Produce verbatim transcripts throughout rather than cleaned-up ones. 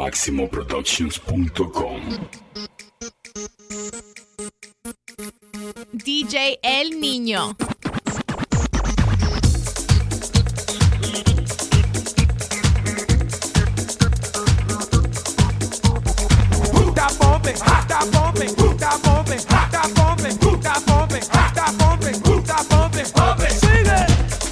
máximo productions punto com. D J El Niño. Está bumping, está bumping, está bumping, está bumping, está bumping, está bumping, está bumping, bumping. Sigue.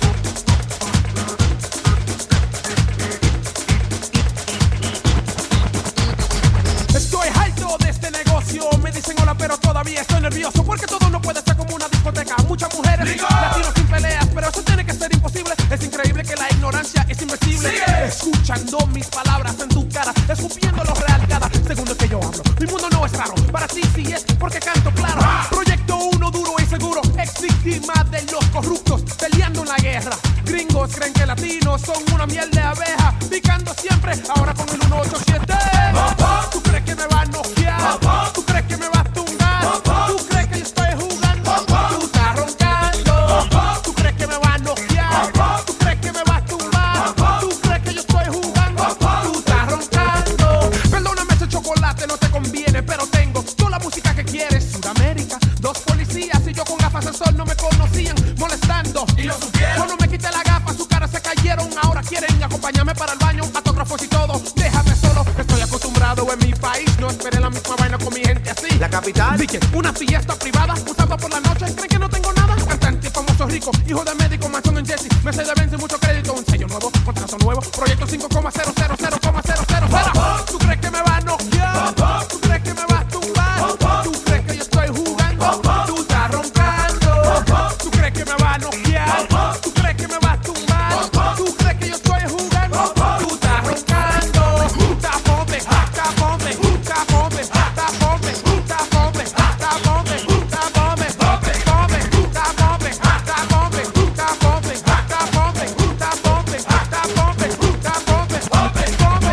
Estoy harto de este negocio. Me dicen hola, pero todavía estoy nervioso porque todo no puede ser como una discoteca. Muchas mujeres, Liga. Latinos sin peleas, pero eso tiene que ser imposible. Es increíble que la ignorancia es invencible. Sigue. Escuchando mis palabras en tu cara, escupiendo lo real cada segundo que yo hablo. Mi mundo no es raro, para ti sí es porque canto claro. Ah. Proyecto uno duro y seguro, ex víctima de los corruptos, peleando en la guerra. Gringos creen que latinos son una miel de abeja, picando siempre, ahora con el uno ocho siete. Papá. ¿Tú crees que me va a noquear? Papá. ¿Tú crees que me va a tumbar? Papá. ¿Tú crees que yo estoy jugando? Papá. Tú estás roncando. Papá. ¿Tú crees que me va a noquear? Papá. ¿Tú crees que me va a tumbar? Papá. ¿Tú crees que yo estoy jugando? Papá. Tú estás roncando. Perdóname, ese chocolate no te conviene, pero tengo toda la música que quieres. Sudamérica, dos policías y yo con gafas de sol no me conocían, molestando. Y lo supieron. Cuando me quité la gafa, sus caras se cayeron. Ahora quieren acompañarme para el baño, autógrafos y todo. Déjame solo, estoy acostumbrado en mi país. No esperé la misma vaina con mi gente así. La capital. Dije, una fiesta privada, un sábado por la noche. ¿Creen que no tengo nada? Cantante famoso rico, hijo de médico, mansión en Jesse. Me sé de vence mucho crédito, un sello nuevo, contrato nuevo. Proyecto cinco coma cero cero cero coma cero cero cero. ¿Tú crees que me va a noquear? ¿Tú crees que me va a tumbar? ¿Tú crees que yo estoy jugando? Tú estás roncando. ¿Tú crees que me va a noquear? ¿Tú crees que me va a tumbar? ¿Tú crees que yo estoy jugando? Tú estás roncando. Está bombe, está bombe, está bombe, está bombe, está bombe, está bombe, está bombe, bombe, bombe, está bombe, está bombe, está bombe, está bombe, está bombe, está bombe, está bombe, bombe, bombe.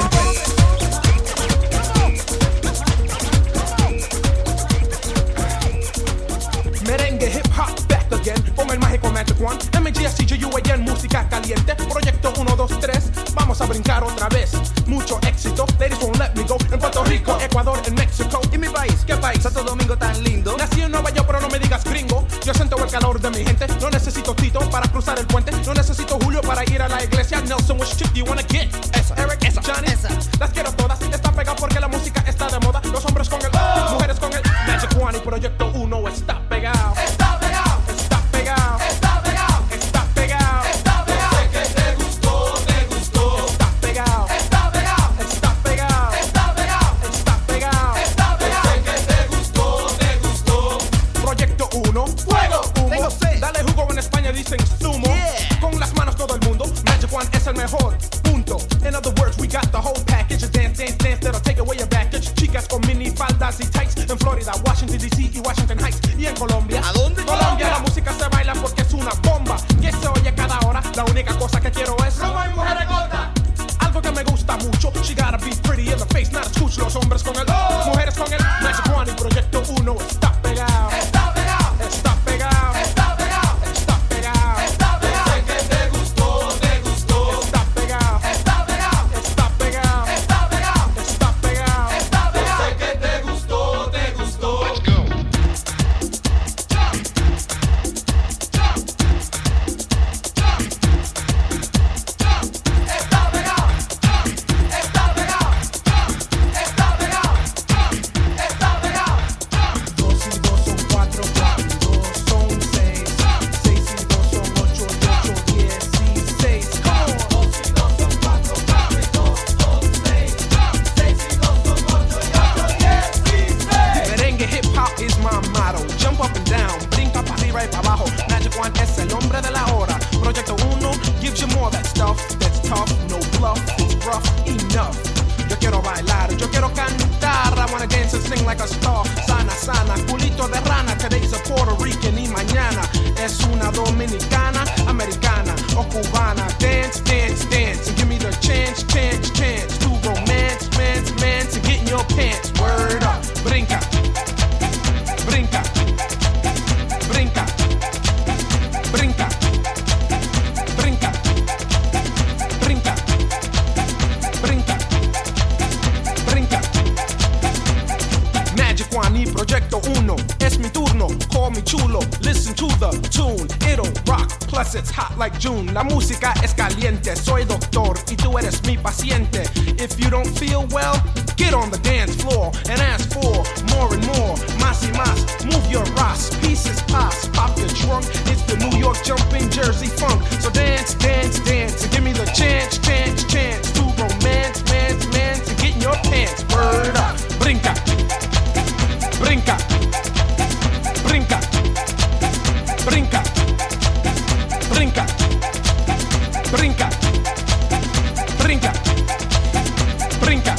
Merengue, hip hop, back again, con el mágico Magic One. M G S G U A N, música caliente. Proyecto uno, dos, tres, vamos a brincar otra vez. Mucho éxito, ladies won't let me go. En Puerto Rico, Ecuador, en México. ¿Y mi país? ¿Qué país? Santo Domingo tan lindo. Nací en Nueva York, pero no me digas gringo. Yo siento el calor de mi gente. No necesito Tito para cruzar el puente. No necesito Julio para ir a la iglesia. Nelson, which chick do you wanna get? Esa, Eric, esa, Johnny, esa. Las quiero todas. Está pegado porque la música está de moda. Los hombres con el, oh. Mujeres con el Magic One. Y Proyecto uno está pegado. Está pegado. Está pegado. Está pegado. Está pegado. Está pegado. Sé que te gustó, te gustó. Está pegado. Está pegado. Está pegado. Está pegado. Está pegado. Está pegado. Sé que te gustó, te gustó. Proyecto uno. Fuego. Humo. Tengo sed. Dale jugo, en España dicen zumo. Yeah. Con las manos todo el mundo. Magic One es el mejor. Punto. In other words, we got the whole package. A dance, dance, dance that'll take away your baggage. Chicas con mini faldas y tights. En Florida, Washington D C y Washington Heights. Y en Colombia. ¿A dónde? Colombia, la música se baila porque es una bomba. Que se oye cada hora. La única cosa que quiero es robo y mujeres gordas. Algo que me gusta mucho. She gotta be pretty in the face, not a scooch. Los hombres con el, oh. Mujeres con el Magic One. Y Proyecto uno está pegado. Está pegado. Está pegado. Está pegado. Está pegado. Está pegado. Sé que te gustó, te gustó. Está pegado. Está pegado. Está pegado. Está pegado. Está pegado. Está pegado. Sé que te gustó, te gustó. Let's go. Está pegado. Está pegado. Está pegado. Está pegado. Dos y dos son cuatro, cuatro y dos son seis. Seis y dos son ocho, y ocho, dieciséis. Dos y dos son cuatro, cuatro y dos son seis. Seis y dos son ocho, y ocho, dieciséis. Merengue hip hop is my motto. Jump up and down, brinca para arriba y para abajo. Magic One es el hombre de la hora. Proyecto uno gives you more that stuff that's tough, no bluff, it's rough enough. Yo quiero bailar, yo quiero cantar. I wanna dance and sing like a star. Sana, sana, culito de rana. Today's a Puerto Rican y mañana es una dominicana, americana o cubana. Dance, dance, dance, and give me the chance, chance, chance to romance, mance, mance, and get in your pants. Word up, brinca, brinca, brinca, brinca, brinca, brinca, brinca. Proyecto uno, es mi turno, call me chulo. Listen to the tune, it'll rock, plus it's hot like June. La música es caliente, soy doctor y tú eres mi paciente. If you don't feel well, get on the dance floor and ask for more and more. Más y más, move your ass, pieces pass, pop your trunk. It's the New York jumping Jersey funk. So dance, dance, dance, and give me the chance, chance, chance to romance, man's, man's, and get in your pants. Word up, brinca, brinca, brinca, brinca, brinca, brinca, brinca, brinca.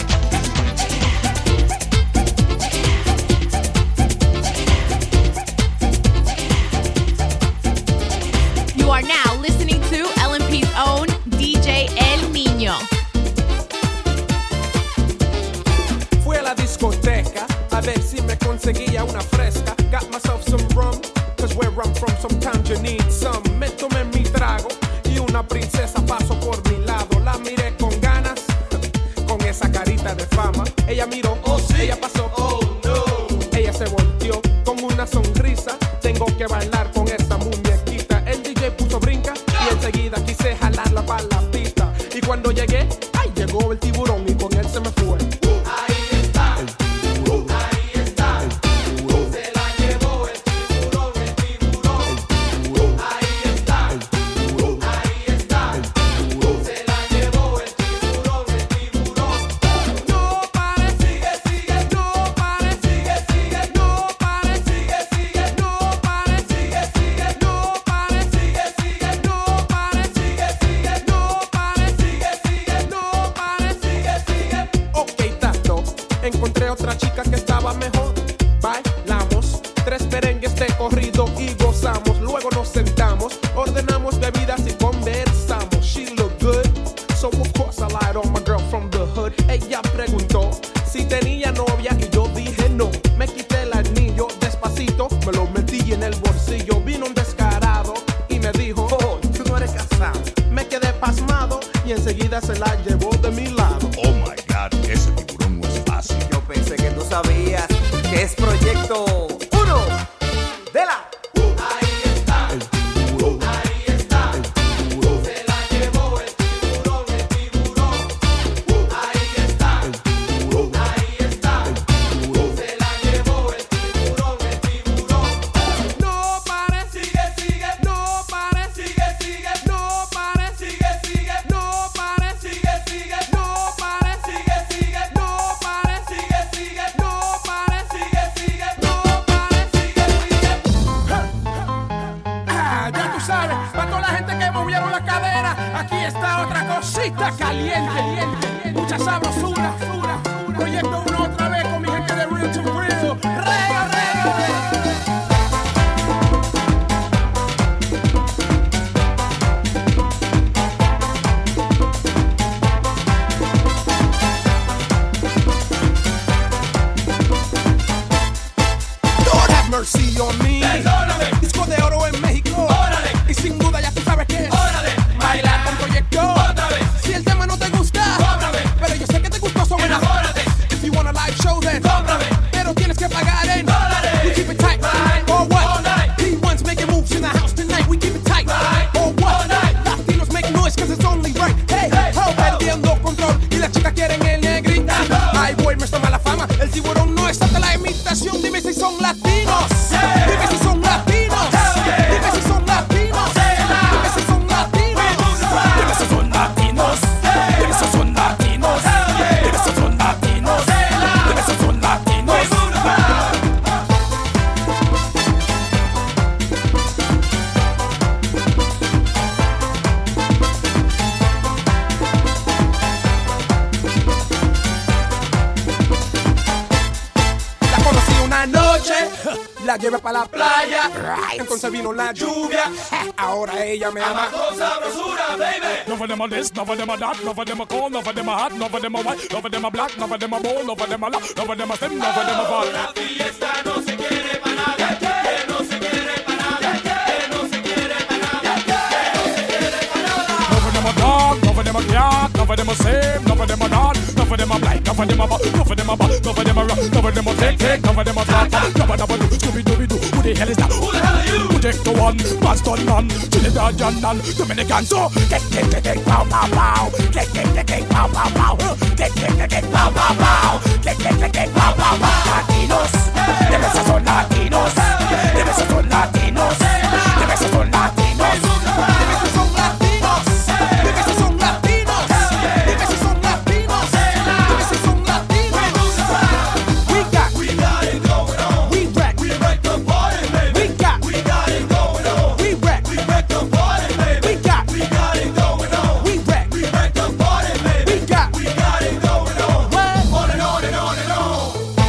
You are now listening to L M P's own D J El Niño. Fui a la discoteca a ver si me conseguía una fresca. Got myself some rum, cause where I'm from sometimes you need some. Me tomé mi trago y una princesa pasó por mi lado. La miré con ganas, con esa carita de fama. Ella miró, oh sí, ella pasó, oh no. Ella se volteó con una sonrisa. Tengo que bailar con esa muñequita. El D J puso brinca y enseguida quise jalarla para la pista. Y cuando llegué, ay, llegó el tiburón y con él se me fue. Encontré otra chica que estaba mejor. Bailamos tres merengues de corrido y gozamos. Luego nos sentamos, ordenamos bebidas y conversamos. She looked good, so of course I lied on my girl from the hood. Ella preguntó si tenía novia y yo dije no. Me quité el anillo despacito, me lo metí en el bolsillo. Vino un descarado y me dijo, oh, tú no eres casado. Me quedé pasmado y enseguida se la llevó de mi lado. Oh my God, ese tiburón no es fácil. Yo pensé que tú sabías que es Proyecto uno de la... Ahí está, el tiburón. Ahí está, el tiburón. Se la llevó el tiburón, el tiburón. Ahí está, el tiburón. Ahí está, el tiburón. Se la llevó el tiburón, el tiburón. No pare, sigue, sigue. No pare, sigue, sigue. No pare, sigue, sigue. No pare, sigue, sigue. No pare, sigue, sigue. No pare, sigue, sigue. No pare, sigue, sigue. No pare, sigue, sigue. Ah, ya tú sabes, para toda la gente que movieron la cadera, aquí está otra cosita caliente, caliente, mucha sabrosura. Proyecto uno otra vez con mi gente de Real to Real. Rega, rega, rega. Lord have mercy on me. Perdóname. Disco de oro en México. Órale. Y sin duda ya tú sabes que es. Órale. Bailar con Proyecto. Otra vez. Si el tema no te gusta, cómprame. Pero yo sé que te gustó, so enamórate. If you want a live show, then cómprame. Pero tienes que pagar en dólares. We keep it tight. Right. Or what? All night. P one's making moves in the house tonight. We keep it tight. Right. Or what? All night. Latinos make noise cause it's only right. Hey, hey, ho. Perdiendo control. Y las chicas quieren el negrito. Ay, boy, me está mala fama. El tiburón no es hasta la imitación. Dime si son latinos. Dime si son latinos. Dime si son latinos. Dime si son latinos. Dime si son latinos. Dime si son latinos. Dime si son latinos. Dime si son latinos. La conocí una noche, la llevé para la playa, entonces vino la lluvia, ahora ella me ama. None of them are this, none of them are that, none of them are cold, none of them are hot, none of them are white, none of them are black, none of them are bold, none of them are loud, none of them are slim, none of them are fat. La fiesta no se quiere para nada, que no se quiere para nada, que no se quiere para nada, que no se quiere para nada. None of them are dark, none of them are cat, none of of them are same, none of them are not. None of them are blind, none of them are bad, none of them are bad, none of them are rock, none of them are take, take, none of them are flat. None of them are do, Scooby Dooby Doo. Who the hell is that? Who the hell are you? Project the one, Boston man, Trinidad and Dominican. So get, get, get, get, pow, pow, pow. Get, get, get, get, pow, pow, pow. Get, get, get, get, pow, pow, pow. Get, get, get, get, pow, pow, pow. Latinos, de besos son latinos, de besos son latinos, de besos son latinos, de besos son latinos, de besos son latinos, de besos son latinos, de besos son latinos. We got, we got it going on. We wreck, we wreck the party, baby. We got, we got it going on. We wreck, we wreck the party, baby. We got, we got it going on. We wreck, we wreck the party, baby. We got, we got it going on. What? On and on and on and on.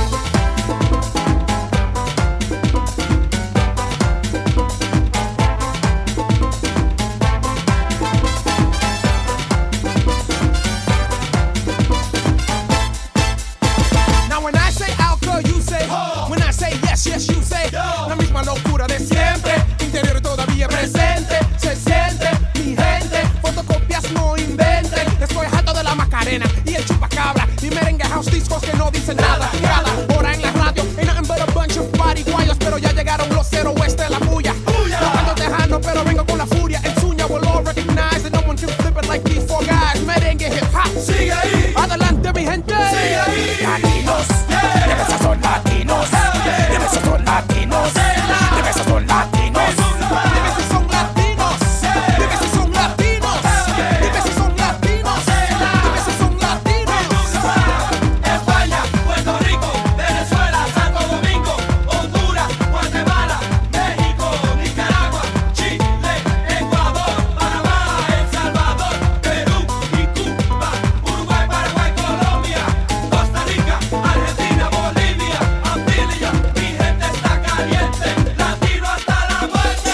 Yes, you say, la misma locura de siempre, interior todavía presente, se siente, mi gente, fotocopias no inventen, estoy harto de la Macarena y el chupacabra, y merengue house discos que no dicen nada, cada hora en la radio, ain't nothing but a bunch of pariguayos, pero ya llegaron los cero oeste de la bulla, no ando tejano, pero vengo con la furia, el suña will all recognize that no one can flip it like these four guys, merengue hip hop, sigue ahí, adelante mi gente, sigue ahí, latinos, de besos son latinos, de besos son latinos, de besos son latinos, de besos son latinos, de besos son latinos, de besos son latinos, de besos son latinos. España, Puerto Rico, Venezuela, Santo Domingo, Honduras, Guatemala, México, Nicaragua, Chile, Ecuador, Panamá, El Salvador, Perú y Cuba, Uruguay, Paraguay, Colombia, Costa Rica, Argentina, Bolivia, Antillas, mi gente está caliente, latino hasta la muerte.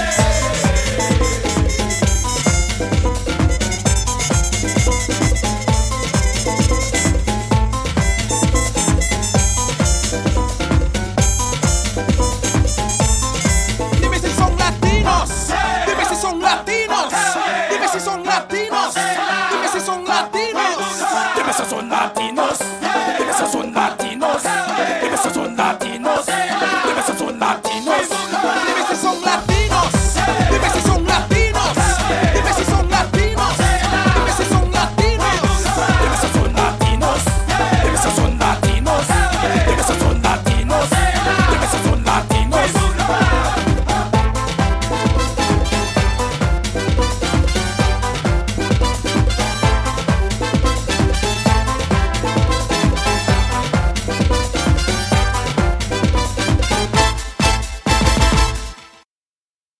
Dime si son latinos, dime si son latinos, dime si son latinos, dime si son latinos, dime si son latinos, dime si son latinos, dime si son latinos.